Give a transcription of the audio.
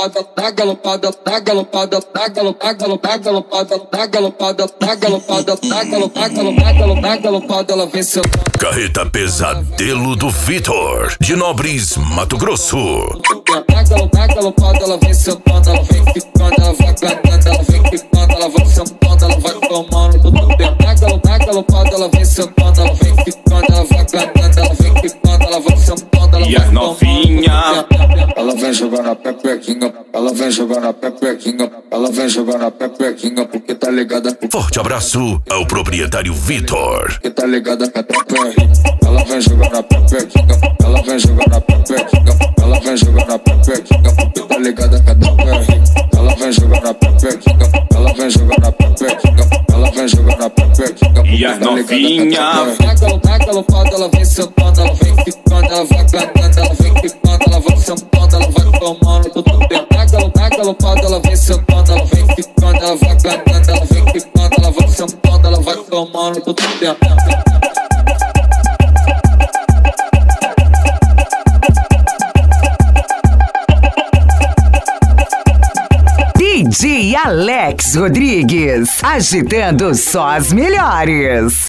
galopada, dá galopada, dá galopada, dá galopada, dá galopada, dá galopada, dá galopada, dá galopada, dá galopada, ela vem sentando. Carreta Pesadelo do Vitor, de Nobres, Mato Grosso. Dá galopada, ela vem sentando, ela vem ficando, ela vai ganhando, ela vem ficando, ela vai sentando, ela vai tomando tudo dentro. Dá galopada, ela vem sentando, ela vem ficando, ela vai ganhando, ela vem ficando, ela vai sentando, ela e vai as novinha. Ela vem jogando a pepequinha, ela vem jogando a pepequinha, ela vem jogando a pepequinha, porque tá ligada. Forte abraço ao proprietário Vitor. Porque tá ligada com a pepequinha. Ela vem jogando a pepequinha, ela vem jogando a pepequinha, ela vem jogando a pepequinha, porque tá ligada com a pepequinha. Ela vem jogando a pepequinha, ela vem jogando a pepequinha, ela vem jogando a pepequinha, e as novinha. Dá galopada, ela vem sentando, ela vem ficando, ela vai ganhando, ela vem ficando, ela vai sentando, ela vai tomando tudo dentro. Dá galopada, ela vem sentando, ela vem ficando, ela vai ganhando, ela vem ficando, ela vai sentando, ela vai tomando tudo dentro. DJ Alex Rodrigues, agitando só as melhores.